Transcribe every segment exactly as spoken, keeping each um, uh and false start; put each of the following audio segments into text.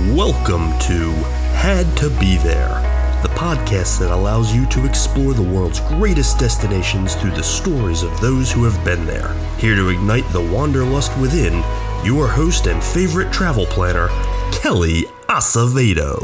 Welcome to Had to Be There, the podcast that allows you to explore the world's greatest destinations through the stories of those who have been there. Here to ignite the wanderlust within, your host and favorite travel planner, Kelly Acevedo.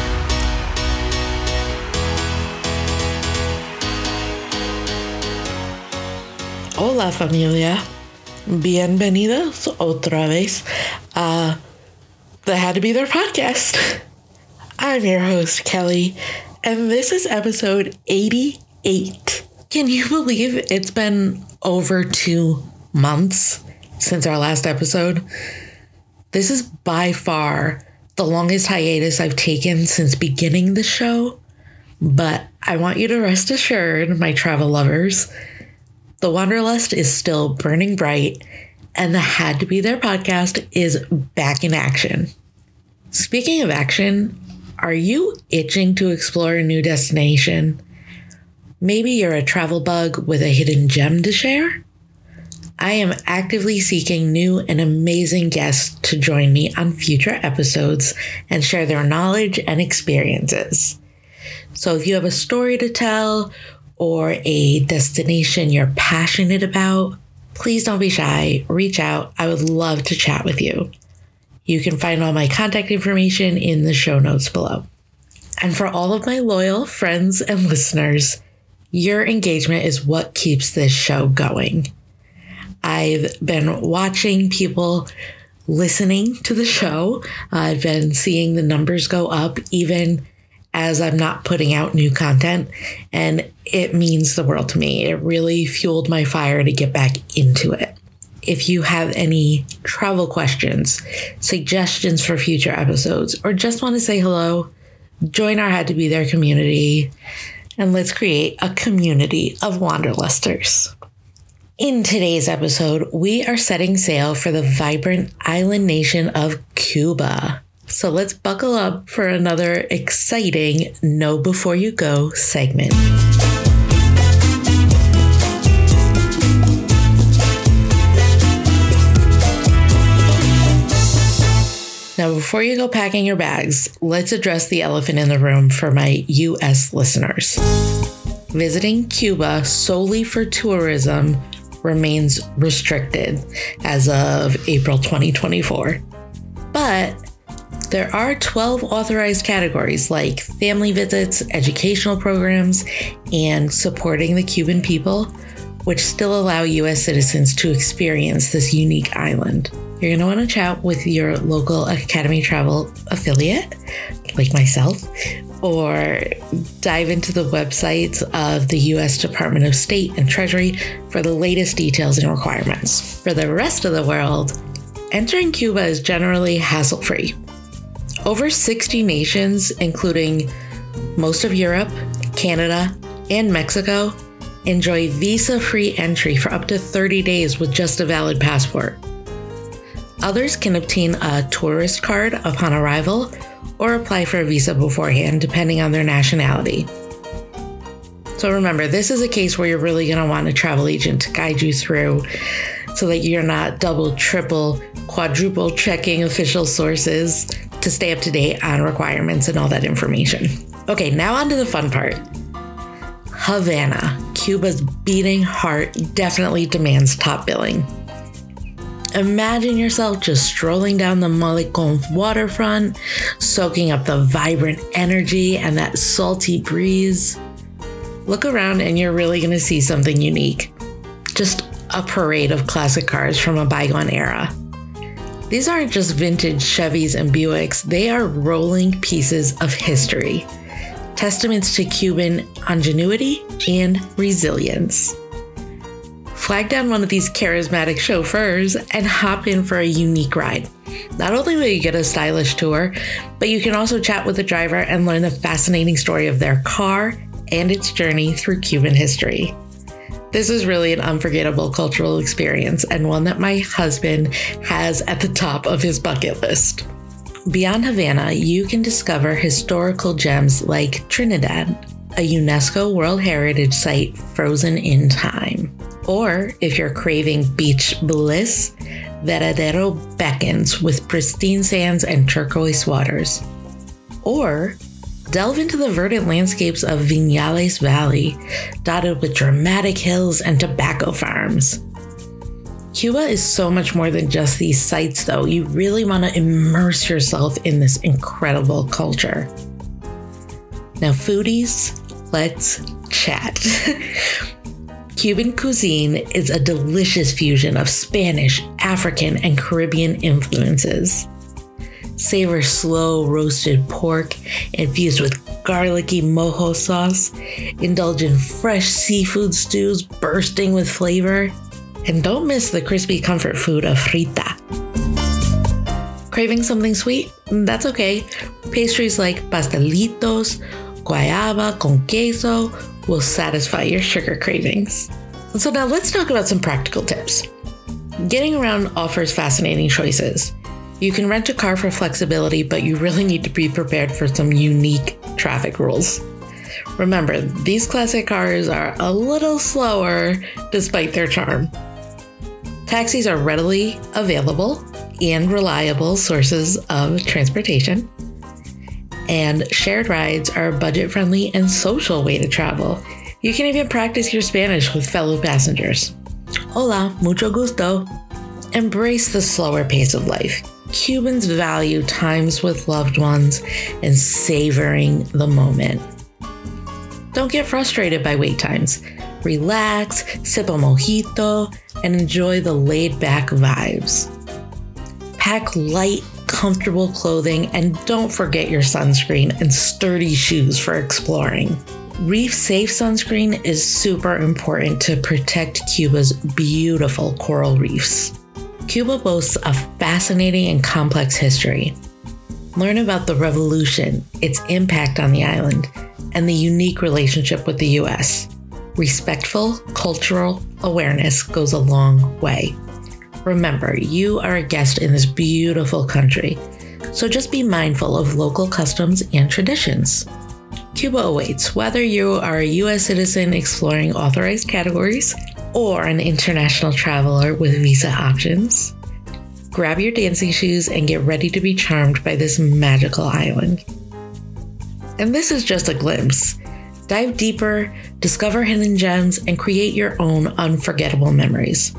Hola familia, bienvenidos otra vez a the Had to Be There podcast. I'm your host, Kelly, and this is episode eighty-eight. Can you believe it's been over two months since our last episode? This is by far the longest hiatus I've taken since beginning the show, but I want you to rest assured, my travel lovers, the Wanderlust is still burning bright, and the Had to Be There podcast is back in action. Speaking of action, are you itching to explore a new destination? Maybe you're a travel bug with a hidden gem to share? I am actively seeking new and amazing guests to join me on future episodes and share their knowledge and experiences. So if you have a story to tell or a destination you're passionate about, please don't be shy. Reach out. I would love to chat with you. You can find all my contact information in the show notes below. And for all of my loyal friends and listeners, your engagement is what keeps this show going. I've been watching people listening to the show. I've been seeing the numbers go up even as I'm not putting out new content, and it means the world to me. It really fueled my fire to get back into it. If you have any travel questions, suggestions for future episodes, or just want to say hello, join our Had to Be There community, and let's create a community of wanderlusters. In today's episode, we are setting sail for the vibrant island nation of Cuba. So let's buckle up for another exciting Know Before You Go segment. Now, before you go packing your bags, let's address the elephant in the room for my U S listeners. Visiting Cuba solely for tourism remains restricted as of April twenty twenty-four. But there are twelve authorized categories like family visits, educational programs, and supporting the Cuban people, which still allow U S citizens to experience this unique island. You're going to want to chat with your local Academy Travel affiliate, like myself, or dive into the websites of the U S Department of State and Treasury for the latest details and requirements. For the rest of the world, entering Cuba is generally hassle-free. Over sixty nations, including most of Europe, Canada, and Mexico, enjoy visa-free entry for up to thirty days with just a valid passport. Others can obtain a tourist card upon arrival or apply for a visa beforehand, depending on their nationality. So remember, this is a case where you're really going to want a travel agent to guide you through so that you're not double, triple, quadruple checking official sources to stay up to date on requirements and all that information. Okay, now on to the fun part. Havana, Cuba's beating heart, definitely demands top billing. Imagine yourself just strolling down the Malecón waterfront, soaking up the vibrant energy and that salty breeze. Look around and you're really going to see something unique. Just a parade of classic cars from a bygone era. These aren't just vintage Chevys and Buicks, they are rolling pieces of history. Testaments to Cuban ingenuity and resilience. Flag down one of these charismatic chauffeurs and hop in for a unique ride. Not only will you get a stylish tour, but you can also chat with the driver and learn the fascinating story of their car and its journey through Cuban history. This is really an unforgettable cultural experience and one that my husband has at the top of his bucket list. Beyond Havana, you can discover historical gems like Trinidad, a UNESCO World Heritage Site frozen in time. Or if you're craving beach bliss, Veradero beckons with pristine sands and turquoise waters. Or delve into the verdant landscapes of Viñales Valley, dotted with dramatic hills and tobacco farms. Cuba is so much more than just these sights, though. You really want to immerse yourself in this incredible culture. Now, foodies, let's chat. Cuban cuisine is a delicious fusion of Spanish, African, and Caribbean influences. Savor slow roasted pork infused with garlicky mojo sauce. Indulge in fresh seafood stews bursting with flavor. And don't miss the crispy comfort food of frita. Craving something sweet? That's okay. Pastries like pastelitos, guayaba con queso will satisfy your sugar cravings. So now let's talk about some practical tips. Getting around offers fascinating choices. You can rent a car for flexibility, but you really need to be prepared for some unique traffic rules. Remember, these classic cars are a little slower despite their charm. Taxis are readily available and reliable sources of transportation. And shared rides are a budget-friendly and social way to travel. You can even practice your Spanish with fellow passengers. Hola, mucho gusto. Embrace the slower pace of life. Cubans value times with loved ones and savoring the moment. Don't get frustrated by wait times. Relax, sip a mojito, and enjoy the laid-back vibes. Pack light, comfortable clothing, and don't forget your sunscreen and sturdy shoes for exploring. Reef-safe sunscreen is super important to protect Cuba's beautiful coral reefs. Cuba boasts a fascinating and complex history. Learn about the revolution, its impact on the island, and the unique relationship with the U S. Respectful cultural awareness goes a long way. Remember, you are a guest in this beautiful country, so just be mindful of local customs and traditions. Cuba awaits, whether you are a U S citizen exploring authorized categories or an international traveler with visa options. Grab your dancing shoes and get ready to be charmed by this magical island. And this is just a glimpse. Dive deeper, discover hidden gems, and create your own unforgettable memories.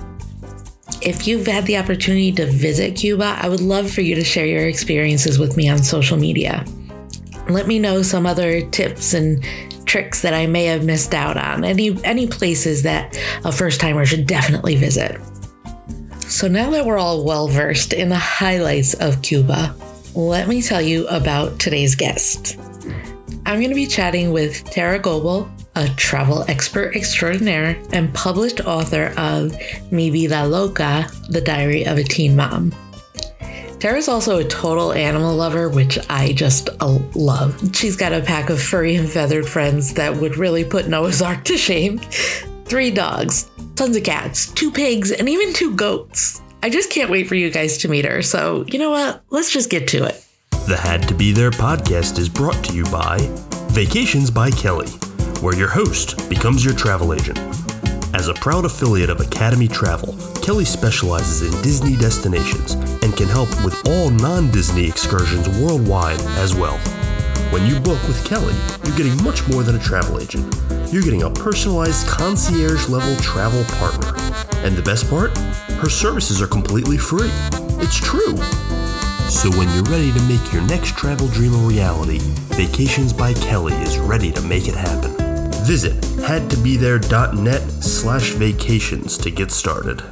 If you've had the opportunity to visit Cuba, I would love for you to share your experiences with me on social media. Let me know some other tips and tricks that I may have missed out on, any, any places that a first-timer should definitely visit. So now that we're all well-versed in the highlights of Cuba, let me tell you about today's guest. I'm going to be chatting with Tara Goebel, a travel expert extraordinaire and published author of Mi Vida Loca, The Diary of a Teen Mom. Tara's also a total animal lover, which I just uh, love. She's got a pack of furry and feathered friends that would really put Noah's Ark to shame. Three dogs, tons of cats, two pigs, and even two goats. I just can't wait for you guys to meet her. So, you know what? Let's just get to it. The Had to Be There podcast is brought to you by Vacations by Kelly, where your host becomes your travel agent. As a proud affiliate of Academy Travel, Kelly specializes in Disney destinations and can help with all non-Disney excursions worldwide as well. When you book with Kelly, you're getting much more than a travel agent. You're getting a personalized concierge-level travel partner. And the best part? Her services are completely free. It's true. So when you're ready to make your next travel dream a reality, Vacations by Kelly is ready to make it happen. Visit hadtobethere.net slash vacations to get started.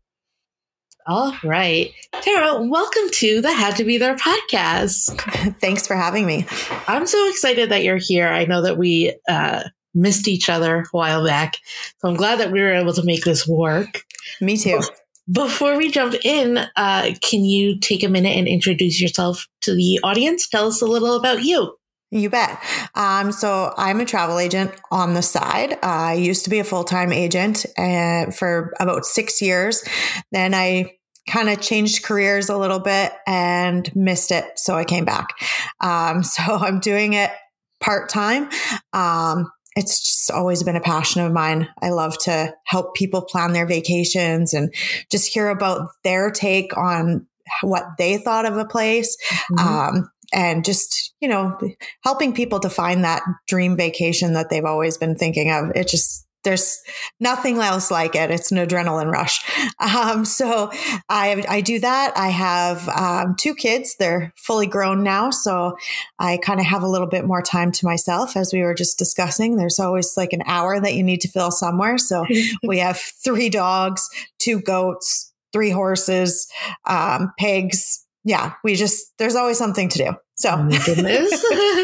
All right. Tara, welcome to the Had to Be There podcast. Thanks for having me. I'm so excited that you're here. I know that we uh, missed each other a while back, so I'm glad that we were able to make this work. Me too. Before we jump in, uh, can you take a minute and introduce yourself to the audience? Tell us a little about you. You bet. Um, so I'm a travel agent on the side. Uh, I used to be a full-time agent uh, for about six years. Then I kind of changed careers a little bit and missed it. So I came back. Um, so I'm doing it part-time. Um, it's just always been a passion of mine. I love to help people plan their vacations and just hear about their take on what they thought of a place. Mm-hmm. Um, and just, you know, helping people to find that dream vacation that they've always been thinking of. It just, there's nothing else like it. It's an adrenaline rush. Um, so I, I do that. I have um, two kids. They're fully grown now. So I kind of have a little bit more time to myself, as we were just discussing. There's always like an hour that you need to fill somewhere. So we have three dogs, two goats, three horses, um, pigs. Yeah, we just, there's always something to do. So, oh my goodness.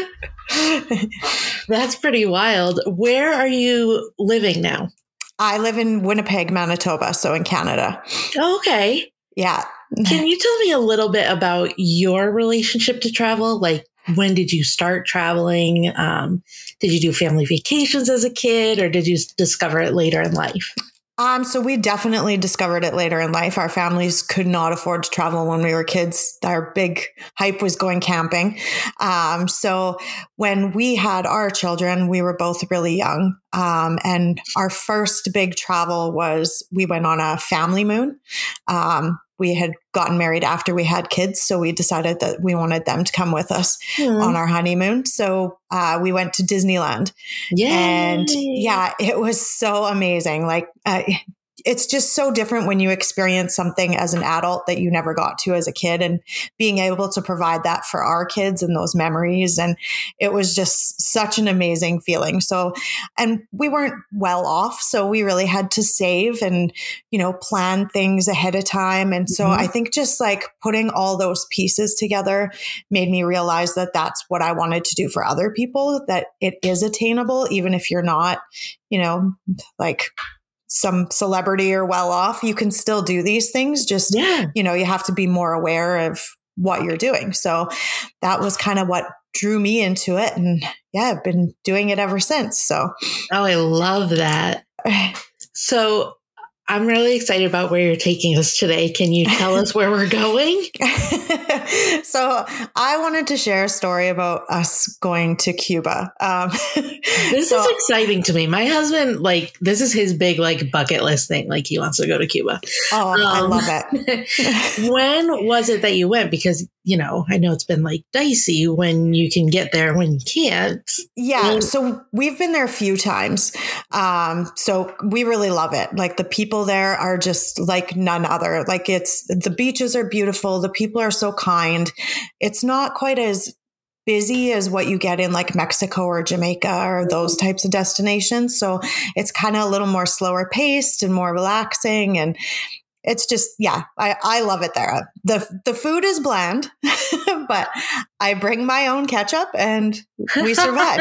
That's pretty wild. Where are you living now? I live in Winnipeg, Manitoba, so in Canada. Oh, okay. Yeah. Can you tell me a little bit about your relationship to travel? Like, when did you start traveling? Um, did you do family vacations as a kid, or did you discover it later in life? Um, so we definitely discovered it later in life. Our families could not afford to travel when we were kids. Our big hype was going camping. Um, so when we had our children, we were both really young. Um, and our first big travel was we went on a family moon. Um, we had gotten married after we had kids, so we decided that we wanted them to come with us mm. on our honeymoon. So uh, we went to Disneyland. Yay. And yeah, it was so amazing. Like, uh, it's just so different when you experience something as an adult that you never got to as a kid, and being able to provide that for our kids and those memories. And it was just such an amazing feeling. So, and we weren't well off, so we really had to save and, you know, plan things ahead of time. And so mm-hmm. I think just like putting all those pieces together made me realize that that's what I wanted to do for other people, that it is attainable, even if you're not, you know, like some celebrity or well off, you can still do these things. Just, yeah. you know, you have to be more aware of what you're doing. So that was kind of what drew me into it. And yeah, I've been doing it ever since. So. Oh, I love that. So I'm really excited about where you're taking us today. Can you tell us where we're going? So I wanted to share a story about us going to Cuba. Um, this so, is exciting to me. My husband, like, this is his big, like, bucket list thing. Like, he wants to go to Cuba. Oh, um, I love it. When was it that you went? Because, you know, I know it's been, like, dicey when you can get there, when you can't. Yeah. And- so we've been there a few times. Um, so we really love it. Like, the people there are just like none other. Like, it's, the beaches are beautiful. The people are so kind. It's not quite as busy as what you get in like Mexico or Jamaica or those types of destinations. So it's kind of a little more slower paced and more relaxing. And it's just, yeah, I, I love it there. The the food is bland, but I bring my own ketchup and we survive.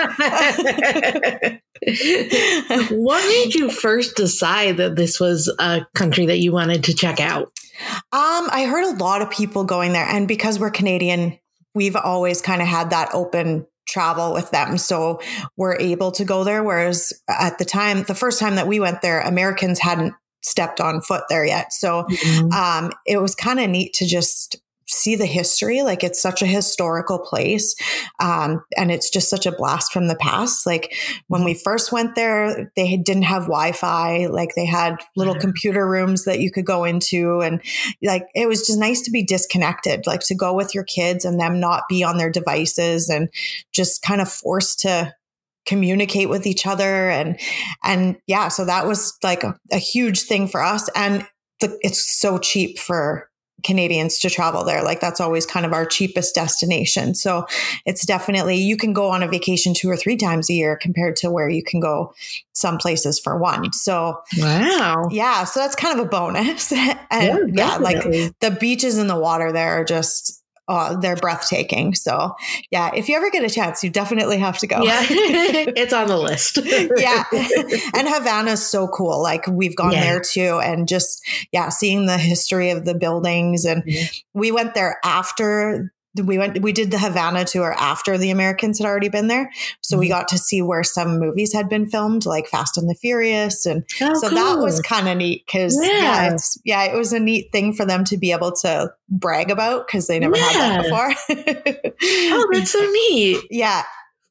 What made you first decide that this was a country that you wanted to check out? Um, I heard a lot of people going there, and because we're Canadian, we've always kind of had that open travel with them. So we're able to go there. Whereas at the time, the first time that we went there, Americans hadn't stepped on foot there yet. So mm-hmm. um, it was kind of neat to just see the history. Like, it's such a historical place. Um, and it's just such a blast from the past. Like, when we first went there, they didn't have Wi-Fi. Like, they had little mm-hmm. computer rooms that you could go into. And like, it was just nice to be disconnected, like to go with your kids and them not be on their devices and just kind of forced to communicate with each other. And, and yeah, so that was like a, a huge thing for us. And the, it's so cheap for Canadians to travel there. Like, that's always kind of our cheapest destination. So it's definitely, you can go on a vacation two or three times a year compared to where you can go some places for one. So wow. Yeah. So that's kind of a bonus. And yeah, yeah, like the beaches and the water there are just, oh, they're breathtaking. So yeah, if you ever get a chance, you definitely have to go. Yeah, it's on the list. Yeah. And Havana's so cool. Like, we've gone yeah. there too. And just, yeah, seeing the history of the buildings. And mm-hmm. we went there after we went, we did the Havana tour after the Americans had already been there. So mm-hmm. we got to see where some movies had been filmed, like Fast and the Furious. And oh, so cool. that was kind of neat. Cause yeah. yeah, it's, yeah, it was a neat thing for them to be able to brag about, cause they never yeah. had that before. Oh, that's so neat. Yeah.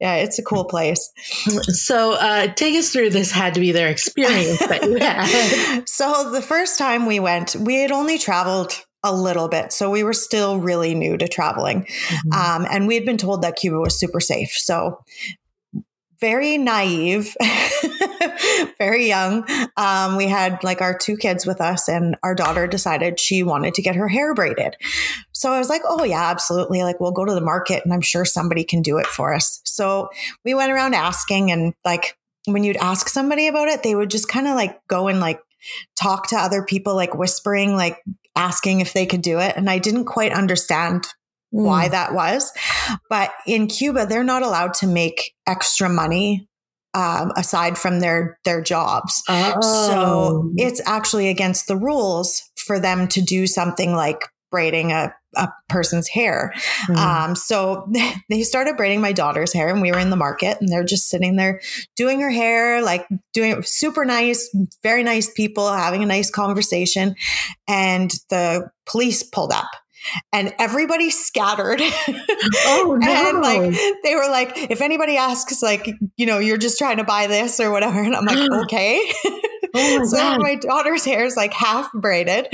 Yeah, it's a cool place. So uh, take us through this had to be their experience that you had. So the first time we went, we had only traveled a little bit. So we were still really new to traveling. Mm-hmm. Um, and we had been told that Cuba was super safe. So very naive, very young. Um, we had like our two kids with us, and our daughter decided she wanted to get her hair braided. So I was like, oh yeah, absolutely. Like we'll go to the market and I'm sure somebody can do it for us. So we went around asking, and like when you'd ask somebody about it, they would just kind of like go and like talk to other people, like whispering, like asking if they could do it. And I didn't quite understand why that was. But in Cuba, they're not allowed to make extra money um, aside from their, their jobs. Oh. So it's actually against the rules for them to do something like braiding a, a person's hair. Mm. Um, so they started braiding my daughter's hair, and we were in the market, and they're just sitting there doing her hair, like doing it super nice, very nice people, having a nice conversation. And the police pulled up. And everybody scattered. Oh, no. And like, they were like, if anybody asks, like, you know, you're just trying to buy this or whatever. And I'm like, okay. Oh my so God. My daughter's hair is like half braided.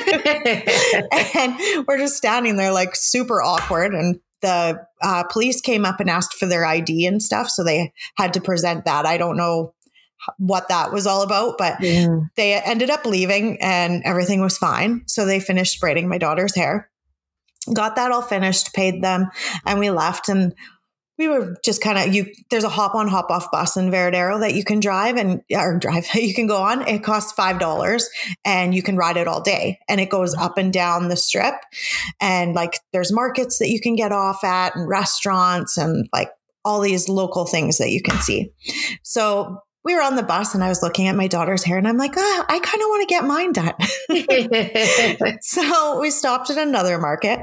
And we're just standing there like super awkward. And the uh, police came up and asked for their I D and stuff. So they had to present that. I don't know what that was all about, but yeah. They ended up leaving and everything was fine. So they finished braiding my daughter's hair. Got that all finished, paid them, and we left. And we were just kind of, you, there's a hop on, hop off bus in Veradero that you can drive and, or drive, you can go on. It costs five dollars and you can ride it all day. And it goes up and down the strip. And like, there's markets that you can get off at, and restaurants, and like all these local things that you can see. So we were on the bus, and I was looking at my daughter's hair, and I'm like, ah, I kind of want to get mine done. So we stopped at another market,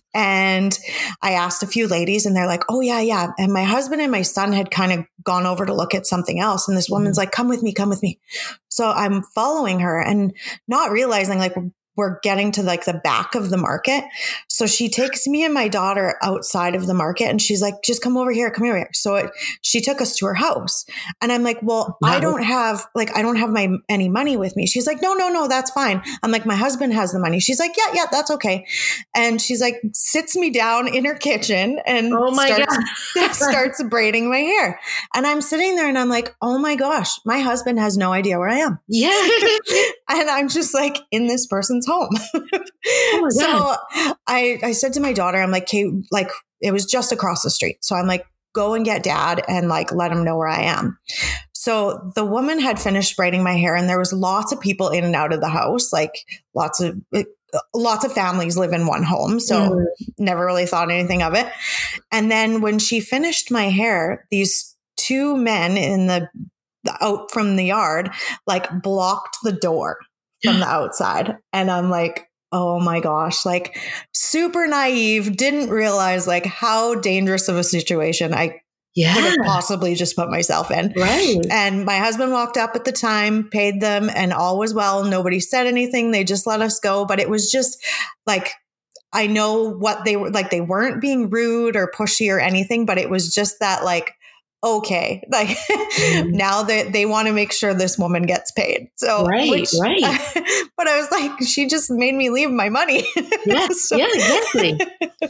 and I asked a few ladies, and they're like, oh yeah, yeah. And my husband and my son had kind of gone over to look at something else. And this woman's like, come with me, come with me. So I'm following her and not realizing like we're getting to like the back of the market. So she takes me and my daughter outside of the market, and she's like, just come over here, come over here. So it, she took us to her house, and I'm like, well, wow. I don't have like, I don't have my, any money with me. She's like, no, no, no, that's fine. I'm like, my husband has the money. She's like, yeah, yeah, that's okay. And she's like, sits me down in her kitchen and oh my starts, God. starts braiding my hair. And I'm sitting there and I'm like, oh my gosh, my husband has no idea where I am. Yeah. And I'm just like in this person's home. Oh my so God. I, I said to my daughter, I'm like, okay, like it was just across the street. So I'm like, go and get dad and like, let him know where I am. So the woman had finished braiding my hair, and there was lots of people in and out of the house, like lots of, lots of families live in one home. So mm. never really thought anything of it. And then when she finished my hair, these two men in the, out from the yard, like blocked the door from the outside. And I'm like, oh my gosh, like super naive, didn't realize like how dangerous of a situation I yeah. could have possibly just put myself in. Right. And my husband walked up at the time, paid them, and all was well. Nobody said anything. They just let us go. But it was just like, I know what they were like. They weren't being rude or pushy or anything, but it was just that like, okay, like mm. now that they, they want to make sure this woman gets paid. So, right, which, right. But I was like, she just made me leave my money. Yeah, so, yeah, exactly.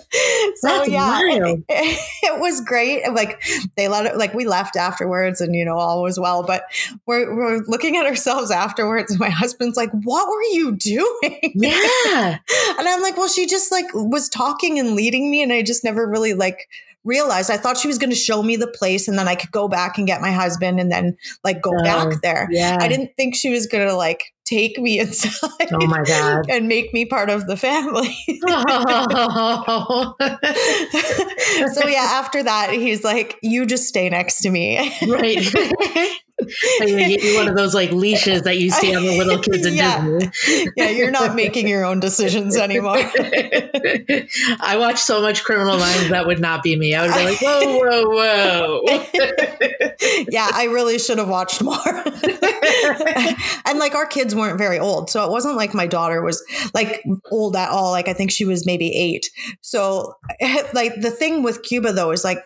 So That's yeah, wild. it, it was great. Like they let it, like we left afterwards, and you know, all was well, but we're, we're looking at ourselves afterwards, and my husband's like, what were you doing? Yeah. And I'm like, well, she just like was talking and leading me, and I just never really like realized. I thought she was going to show me the place, and then I could go back and get my husband and then like go oh, back there. Yeah. I didn't think she was going to like take me inside. Oh my God. And make me part of the family. Oh. So yeah, after that, he's like, you just stay next to me. Right. Like they get you one of those like leashes that you see on the little kids in yeah. Disney. Yeah, you're not making your own decisions anymore. I watch so much Criminal Minds, that would not be me. I would be like, whoa, whoa, whoa. Yeah, I really should have watched more. And like our kids weren't very old. So it wasn't like my daughter was like old at all. Like I think she was maybe eight. So like the thing with Cuba though is like,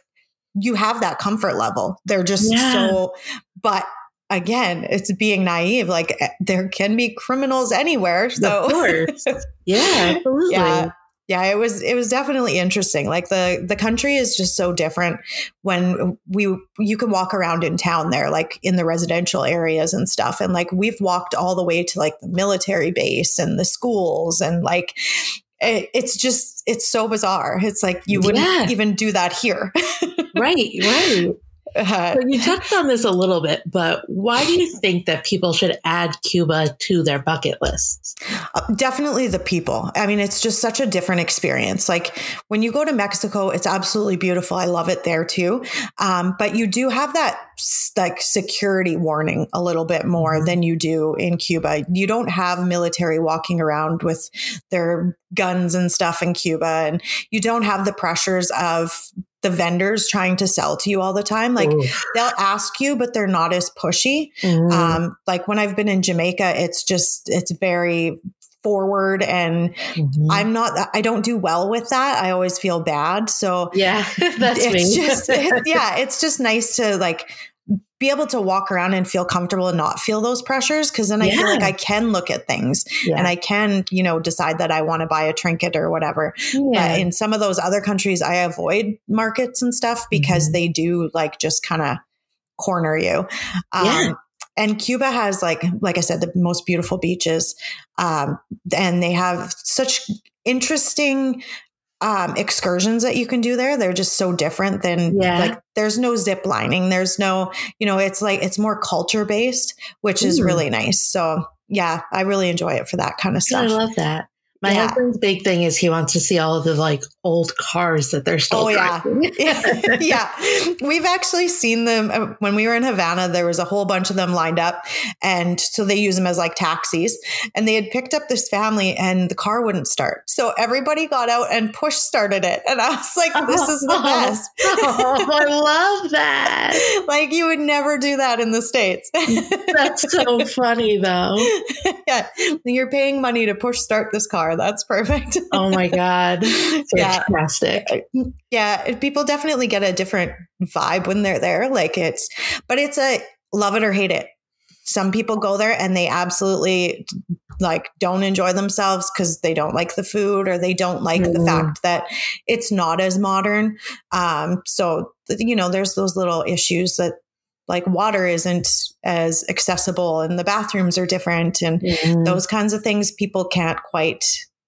you have that comfort level. They're just Yeah. so, but again, it's being naive. Like there can be criminals anywhere. So of course. Yeah, absolutely. yeah. Yeah, it was it was definitely interesting. Like the the country is just so different when we you can walk around in town there, like in the residential areas and stuff. And like we've walked all the way to like the military base and the schools, and like it, it's just it's so bizarre. It's like you wouldn't Yeah. even do that here. Right, right. Uh, So you touched on this a little bit, but why do you think that people should add Cuba to their bucket lists? Uh, definitely the people. I mean, it's just such a different experience. Like when you go to Mexico, it's absolutely beautiful. I love it there too. Um, but you do have that like security warning a little bit more than you do in Cuba. You don't have military walking around with their guns and stuff in Cuba, and you don't have the pressures of the vendors trying to sell to you all the time. Like Ooh. they'll ask you, but they're not as pushy. Mm. Um, like when I've been in Jamaica, it's just, it's very forward, and Mhm. I'm not, I don't do well with that. I always feel bad. So Yeah, that's it's me. just, it, yeah, it's just nice to like be able to walk around and feel comfortable and not feel those pressures. Cause then I feel Yeah. like I can look at things Yeah. and I can, you know, decide that I want to buy a trinket or whatever. Yeah. But in some of those other countries, I avoid markets and stuff because Mhm. they do like just kind of corner you. Um, Yeah. And Cuba has like, like I said, the most beautiful beaches. Um, and they have such interesting um, excursions that you can do there. They're just so different than Yeah. like, there's no zip lining. There's no, you know, it's like, it's more culture based, which is Mm. really nice. So yeah, I really enjoy it for that kind of I stuff. love that. My Yeah. husband's big thing is he wants to see all of the like old cars that they're still Oh yeah. driving. Yeah. We've actually seen them uh, when we were in Havana. There was a whole bunch of them lined up. And so they use them as like taxis, and they had picked up this family and the car wouldn't start. So everybody got out and push started it. And I was like, this is the best. Oh, I love that. Like you would never do that in the States. That's so funny though. Yeah. You're paying money to push start this car. That's perfect. Oh my God. Yeah. Fantastic. Yeah. People definitely get a different vibe when they're there. Like it's, but it's a love it or hate it. Some people go there and they absolutely like don't enjoy themselves because they don't like the food, or they don't like Mm. the fact that it's not as modern. Um, so, you know, there's those little issues that like water isn't as accessible and the bathrooms are different, and Mhm. those kinds of things people can't quite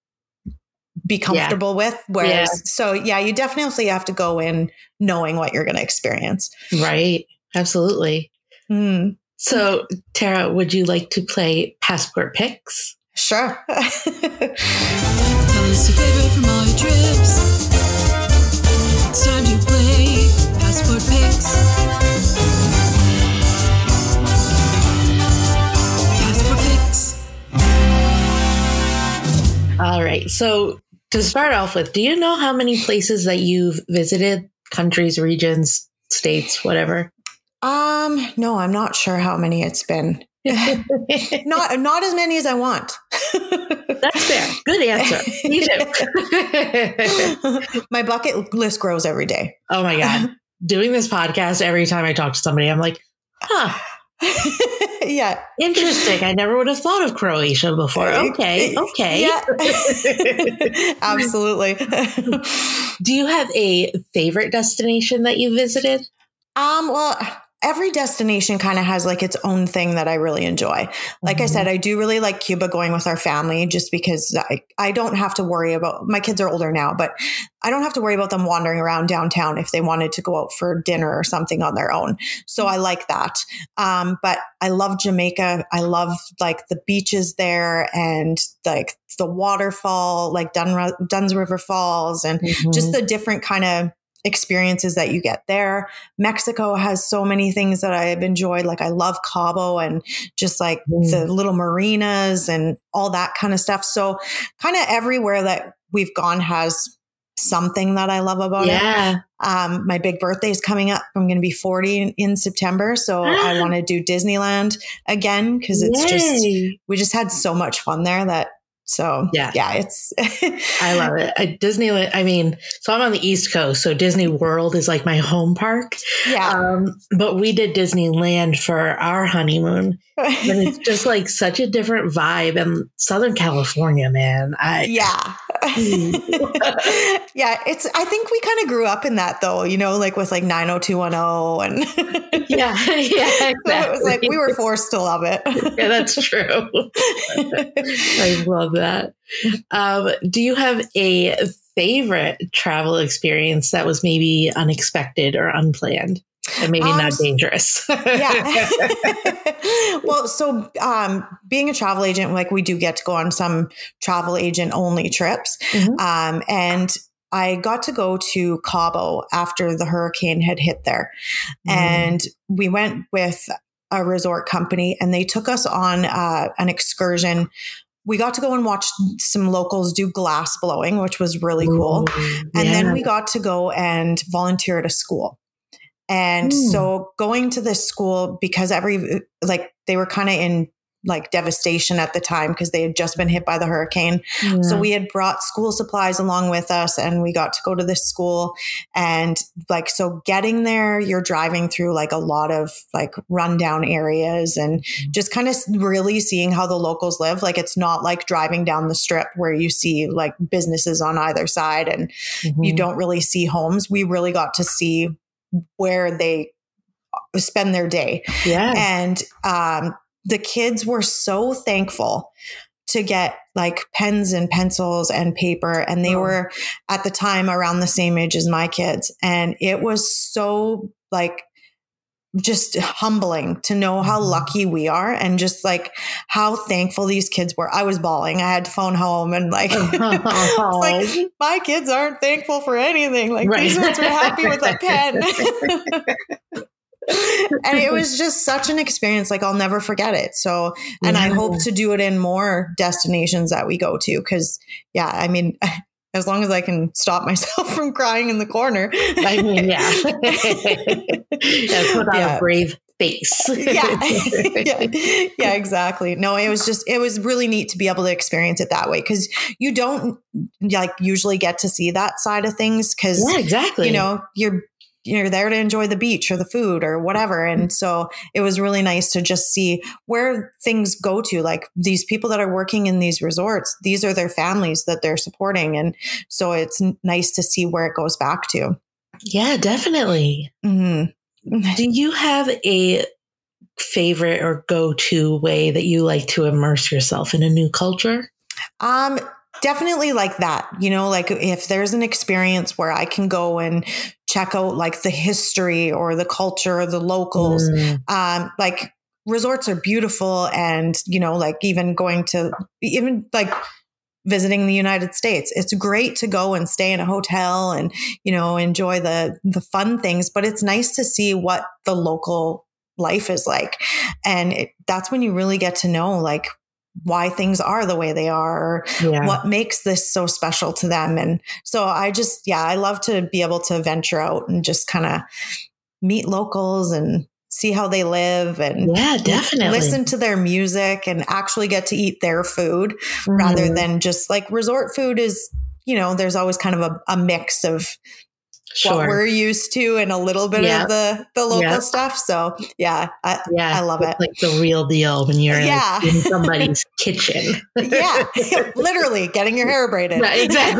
be comfortable with. Whereas, Yeah. so yeah, you definitely have to go in knowing what you're going to experience. Right. Absolutely. Mm, So, Tara, would you like to play Passport Picks? sure. Tell us your favorite from all your trips. It's time to play Passport Picks. Passport Picks. All right. So, to start off with, do you know how many places that you've visited? Countries, regions, states, whatever? Um, no, I'm not sure how many it's been. Not not as many as I want. That's fair. Good answer. Me too. My bucket list grows every day. Oh my God. Doing this podcast, every time I talk to somebody, I'm like, huh, Yeah. interesting. I never would have thought of Croatia before. Okay. Okay. Yeah. Absolutely. Do you have a favorite destination that you visited? Um, well, every destination kind of has like its own thing that I really enjoy. Like I Mhm. said, I do really like Cuba going with our family just because I, I don't have to worry about, my kids are older now, but I don't have to worry about them wandering around downtown if they wanted to go out for dinner or something on their own. So I like that. Um, but I love Jamaica. I love like the beaches there and like the waterfall, like Dun- Dunn's River Falls, and just the different kind of experiences that you get there. Mexico has so many things that I've enjoyed. Like I love Cabo and just like Mm. the little marinas and all that kind of stuff. So kind of everywhere that we've gone has something that I love about it. Yeah. Um, my big birthday is coming up. I'm going to be forty in, in September. So I want to do Disneyland again because it's just, Yay. we just had so much fun there that So yeah, Yeah. yeah, it's, I love it. I, Disneyland, I mean, so I'm on the East Coast, so Disney World is like my home park. yeah. Um, but we did Disneyland for our honeymoon. And it's just like such a different vibe. And Southern California, man. I yeah. yeah. It's, I think we kind of grew up in that though, you know, like with like nine oh two one oh and yeah, yeah, exactly. So it was like we were forced to love it. Yeah, that's true. I love that. Um, do you have a favorite travel experience that was maybe unexpected or unplanned? And maybe um, not dangerous. Yeah. Well, so um, being a travel agent, like we do get to go on some travel agent only trips. Mm-hmm. Um, and I got to go to Cabo after the hurricane had hit there. Mm. And we went with a resort company and they took us on uh, an excursion. We got to go and watch some locals do glass blowing, which was really cool. Ooh, and yeah. then we got to go and volunteer at a school. And mm. so going to this school, because every, like they were kind of in like devastation at the time because they had just been hit by the hurricane. Yeah. So we had brought school supplies along with us and we got to go to this school. And like, so getting there, you're driving through like a lot of like rundown areas and mm. just kind of really seeing how the locals live. Like it's not like driving down the strip where you see like businesses on either side and mm-hmm. you don't really see homes. We really got to see where they spend their day. Yeah. And um, the kids were so thankful to get like pens and pencils and paper. And they oh. were at the time around the same age as my kids. And it was so like just humbling to know how lucky we are and just like how thankful these kids were. I was bawling. I had to phone home and like, oh. like my kids aren't thankful for anything. Like right. these ones are happy with a pen. And it was just such an experience. Like I'll never forget it. So, and yeah. I hope to do it in more destinations that we go to. Cause yeah, I mean, as long as I can stop myself from crying in the corner. I mean, yeah. yeah put on yeah. a brave face. yeah. yeah. Yeah, exactly. No, it was just, it was really neat to be able to experience it that way. Cause you don't like usually get to see that side of things. Cause yeah, exactly. you know, you're, you're there to enjoy the beach or the food or whatever. And so it was really nice to just see where things go to, like these people that are working in these resorts, these are their families that they're supporting. And so it's nice to see where it goes back to. Yeah, definitely. Mm-hmm. Do you have a favorite or go-to way that you like to immerse yourself in a new culture? Um, Definitely like that, you know, like if there's an experience where I can go and check out like the history or the culture or the locals, mm. um, like resorts are beautiful. And, you know, like even going to even like visiting the United States, it's great to go and stay in a hotel and, you know, enjoy the, the fun things, but it's nice to see what the local life is like. And it, that's when you really get to know like why things are the way they are, or yeah. what makes this so special to them. And so I just, yeah, I love to be able to venture out and just kind of meet locals and see how they live and yeah, definitely listen to their music and actually get to eat their food mm-hmm. rather than just like resort food is, you know, there's always kind of a, a mix of Sure. what we're used to and a little bit yeah. of the, the local yeah. stuff. So yeah, I, yeah, I love it. Like the real deal when you're yeah. like in somebody's kitchen. yeah. Literally getting your hair braided. Right,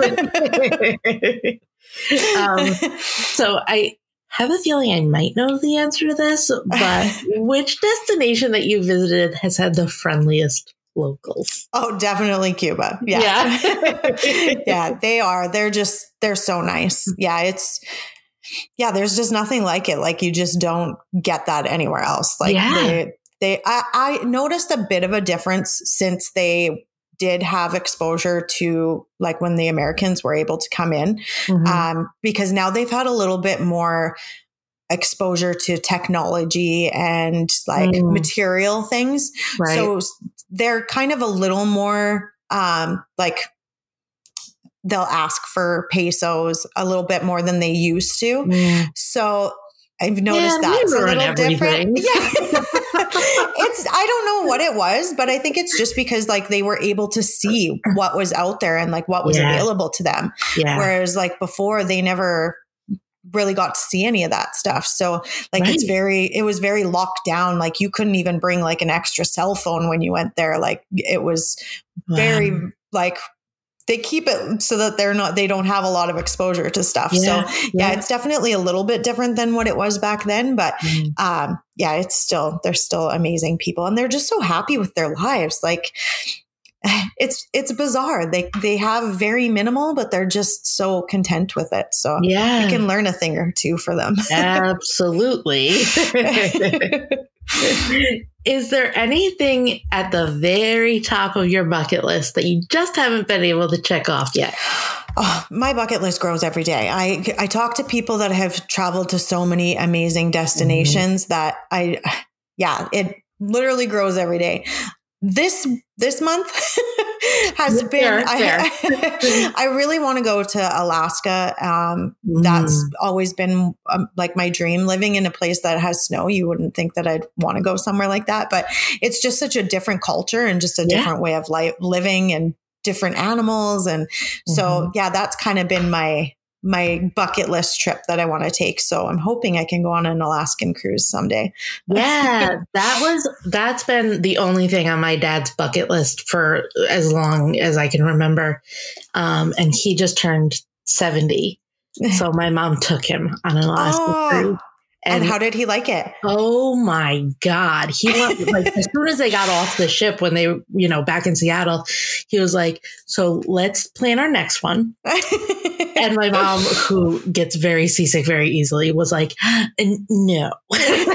exactly. um, so I have a feeling I might know the answer to this, but which destination that you visited has had the friendliest locals? Oh, definitely Cuba. Yeah. Yeah. yeah, they are. They're just, they're so nice. Yeah. It's, yeah, there's just nothing like it. Like you just don't get that anywhere else. Like yeah. they, they, I, I noticed a bit of a difference since they did have exposure to like when the Americans were able to come in, mm-hmm. um, because now they've had a little bit more exposure to technology and like mm. material things. Right. So they're kind of a little more um, like they'll ask for pesos a little bit more than they used to. Mm. So I've noticed yeah, that's a little different. Yeah. it's, I don't know what it was, but I think it's just because like they were able to see what was out there and like what was Yeah. available to them. Yeah. Whereas like before they never really got to see any of that stuff. So like, Right. it's very, it was very locked down. Like you couldn't even bring like an extra cell phone when you went there. Like it was very Wow. like, they keep it so that they're not, they don't have a lot of exposure to stuff. Yeah, So yeah, yeah. it's definitely a little bit different than what it was back then, but Mm. um, yeah, it's still, they're still amazing people and they're just so happy with their lives. Like it's, it's bizarre. They, they have very minimal, but they're just so content with it. So Yeah. you can learn a thing or two for them. Absolutely. Is there anything at the very top of your bucket list that you just haven't been able to check off yet? Oh, my bucket list grows every day. I, I talk to people that have traveled to so many amazing destinations that I, yeah, it literally grows every day. This, this month has Fair, been, fair. I, I really want to go to Alaska. Um, that's Mm. always been um, like my dream. Living in a place that has snow, you wouldn't think that I'd want to go somewhere like that, but it's just such a different culture and just a Yeah. different way of life, living and different animals. And so, Mhm. yeah, that's kind of been my, my bucket list trip that I want to take. So I'm hoping I can go on an Alaskan cruise someday. Yeah, that was that's been the only thing on my dad's bucket list for as long as I can remember. Um, and he just turned seventy. So my mom took him on an Alaska Oh, cruise. and how did he like it? Oh my God. He went like as soon as they got off the ship when they, you know, back in Seattle, he was like, so let's plan our next one. And my mom, who gets very seasick very easily, was like, no. Did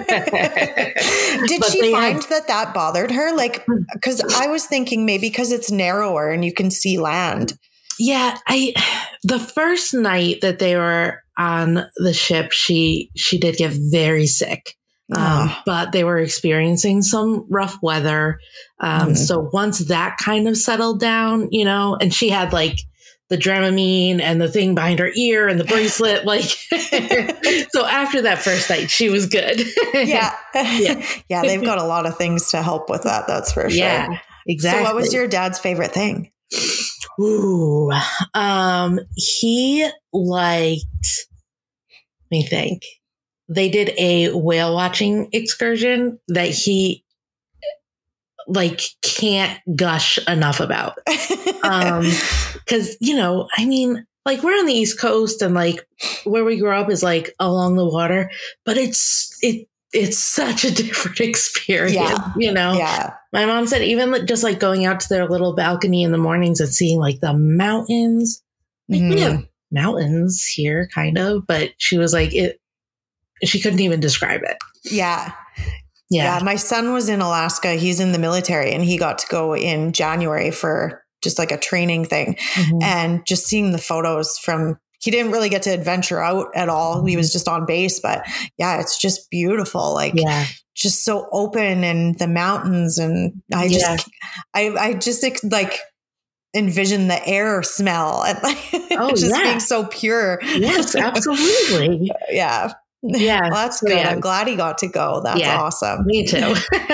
But she they find had- that that bothered her? Like, because I was thinking maybe because it's narrower and you can see land. Yeah, I the first night that they were on the ship, she she did get very sick. Um, Ah. but they were experiencing some rough weather. Um, Mhm. So once that kind of settled down, you know, and she had like the Dramamine and the thing behind her ear and the bracelet, like, so after that first night, she was good. Yeah. Yeah. Yeah. They've got a lot of things to help with that. That's for sure. Yeah, exactly. So what was your dad's favorite thing? Ooh, um, he liked, let me think. They did a whale watching excursion that he like can't gush enough about. Um, cause you know, I mean, like we're on the East Coast and like where we grew up is like along the water, but it's, it, it's such a different experience, Yeah. you know? Yeah. My mom said even like, just like going out to their little balcony in the mornings and seeing like the mountains, like we have mountains here kind of, but she was like, it, she couldn't even describe it. Yeah. Yeah. Yeah. My son was in Alaska. He's in the military and he got to go in January for just like a training thing. Mhm. And just seeing the photos from, he didn't really get to adventure out at all. He was just on base, but yeah, it's just beautiful. Like Yeah. just so open and the mountains. And I just, Yeah. I, I just like envision the air smell and like Oh, just yeah. being so pure. Yes, absolutely. Yeah. Yeah. Well, that's So, good. yeah. I'm glad he got to go. That's Yeah. awesome. Me too.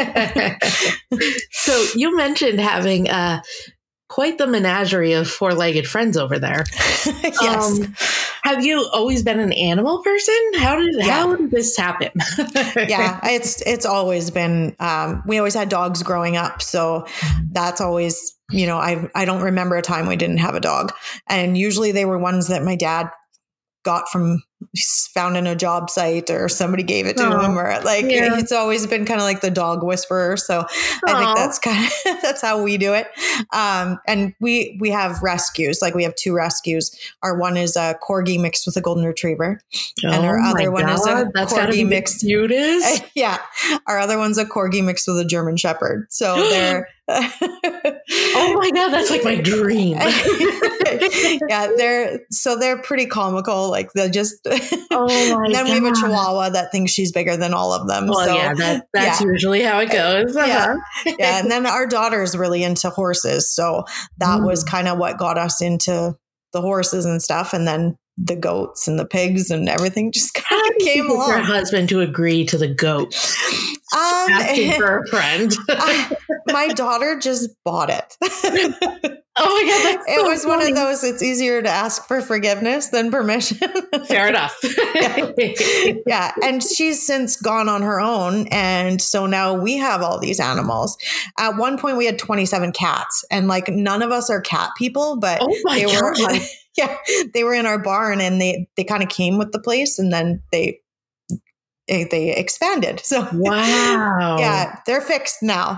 So you mentioned having uh, quite the menagerie of four-legged friends over there. Yes. Um, have you always been an animal person? How did Yeah. how did this happen? Yeah, it's it's always been um we always had dogs growing up, so that's always, you know, I I don't remember a time we didn't have a dog, and usually they were ones that my dad got from found in a job site or somebody gave it to Aw, him, or like yeah. it's always been kind of like the dog whisperer. So I Aw. think that's kind of that's how we do it. Um, and we we have rescues, like we have two rescues. Our one is a corgi mixed with a golden retriever, and our Oh other my one is a God, that's gotta be corgi the mixed. cutest. Yeah, our other one's a corgi mixed with a German shepherd. So they're Oh my God, that's like my dream. yeah, they're so they're pretty comical. Like they're just. Oh my And then we have a God. Chihuahua that thinks she's bigger than all of them. Well, so yeah, that, that's yeah. usually how it goes. Yeah. Uh-huh. yeah, and then our daughter is really into horses, so that Mm. was kind of what got us into the horses and stuff. And then the goats and the pigs and everything just kind of came along. Your husband to agree to the goat. Um, asking for a friend. I, my daughter just bought it. Oh my God. That's it so was funny. one of those, it's easier to ask for forgiveness than permission. Fair enough. yeah. yeah. And she's since gone on her own. And so now we have all these animals. At one point we had twenty-seven cats, and like none of us are cat people, but oh my they God. were, yeah, they were in our barn, and they, they kind of came with the place, and then they, they, they expanded. So wow. Yeah, they're fixed now.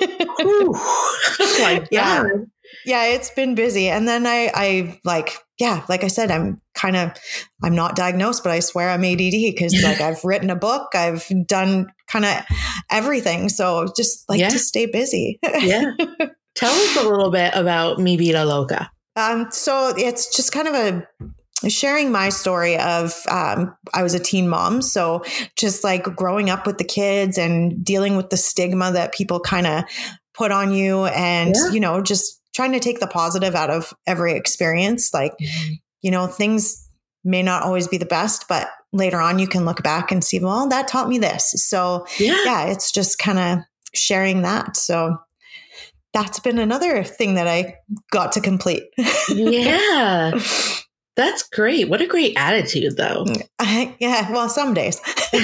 Oh my God. Yeah. Yeah, it's been busy. And then I, I like, yeah, like I said, I'm kind of, I'm not diagnosed, but I swear I'm A D D because like I've written a book, I've done kind of everything. So just like yeah. to stay busy. Yeah. Tell us a little bit about Mi Vida Loca. Um, so it's just kind of a, sharing my story of, um, I was a teen mom. So just like growing up with the kids and dealing with the stigma that people kind of put on you, and, yeah. you know, just trying to take the positive out of every experience. Like, mm-hmm. you know, things may not always be the best, but later on you can look back and see, well, that taught me this. So yeah, yeah it's just kind of sharing that. So that's been another thing that I got to complete. Yeah. That's great. What a great attitude, though. Uh, yeah. Well, some days.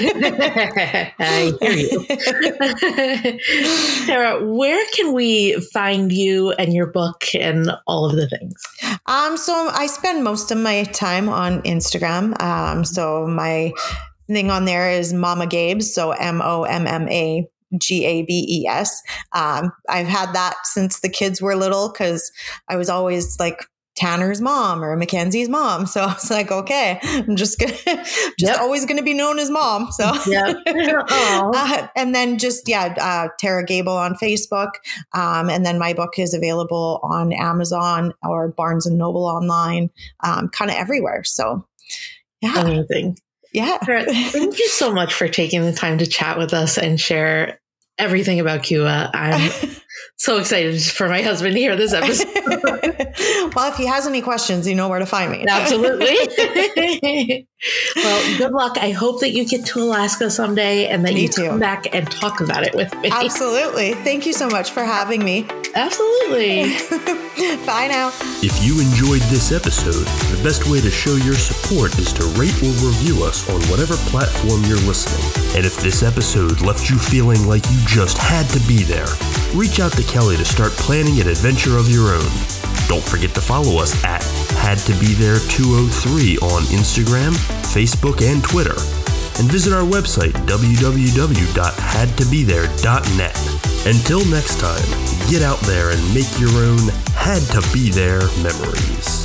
I hear you. Sarah, where can we find you and your book and all of the things? Um, so I spend most of my time on Instagram. Um, so my thing on there is Mama Gabes. So M O M M A G A B E S. Um, I've had that since the kids were little because I was always like Tanner's mom or Mackenzie's mom. So I was like, okay, I'm just going to, just yep. always going to be known as mom. So, yep. uh, and then just, yeah, uh, Tara Gable on Facebook. Um, and then my book is available on Amazon or Barnes and Noble online, um, kind of everywhere. So yeah. Amazing. Yeah. Sarah, thank you so much for taking the time to chat with us and share everything about Cuba. I'm so excited for my husband to hear this episode. Well, if he has any questions, you know where to find me. Absolutely. Well, good luck. I hope that you get to Alaska someday and that me you too. come back and talk about it with me. Absolutely. Thank you so much for having me. Absolutely. Bye now. If you enjoyed this episode, the best way to show your support is to rate or review us on whatever platform you're listening. And if this episode left you feeling like you just had to be there, reach out to Kelly to start planning an adventure of your own. Don't forget to follow us at Had To Be There two oh three on Instagram, Facebook, and Twitter. And visit our website, w w w dot had to be there dot net. Until next time, get out there and make your own Had To Be There memories.